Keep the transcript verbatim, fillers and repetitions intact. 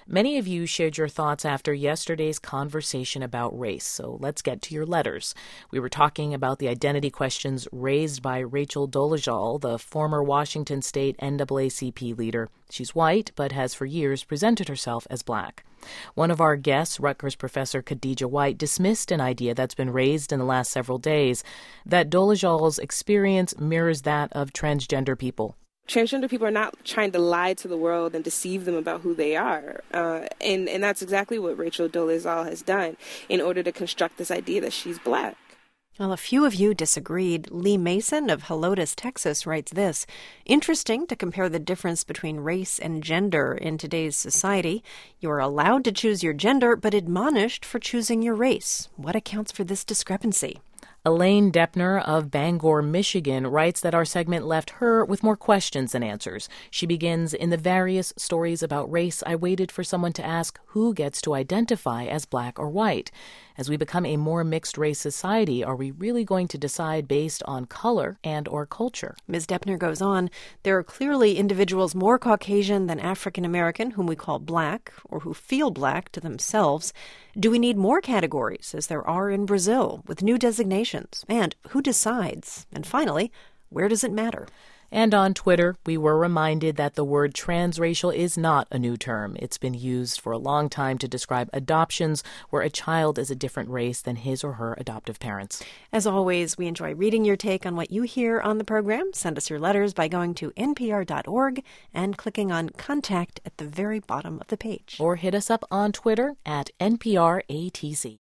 Many of you shared your thoughts after yesterday's conversation about race, so let's get to your letters. We were talking about the identity questions raised by Rachel Dolezal, the former Washington State N double A C P leader. She's white, but has for years presented herself as black. One of our guests, Rutgers professor Khadija White, dismissed an idea that's been raised in the last several days, that Dolezal's experience mirrors that of transgender people. Transgender people are not trying to lie to the world and deceive them about who they are. Uh, and, and that's exactly what Rachel Dolezal has done in order to construct this idea that she's black. Well, a few of you disagreed. Lee Mason of Helotes, Texas, writes this: interesting to compare the difference between race and gender in today's society. You are allowed to choose your gender, but admonished for choosing your race. What accounts for this discrepancy? Elaine Deppner of Bangor, Michigan, writes that our segment left her with more questions than answers. She begins, in the various stories about race, I waited for someone to ask who gets to identify as black or white. As we become a more mixed-race society, are we really going to decide based on color and or culture? Miz Deppner goes on, there are clearly individuals more Caucasian than African-American whom we call black, or who feel black to themselves. Do we need more categories, as there are in Brazil, with new designations? And who decides? And finally, where does it matter? And on Twitter, we were reminded that the word transracial is not a new term. It's been used for a long time to describe adoptions where a child is a different race than his or her adoptive parents. As always, we enjoy reading your take on what you hear on the program. Send us your letters by going to N P R dot org and clicking on Contact at the very bottom of the page. Or hit us up on Twitter at N P R A T C.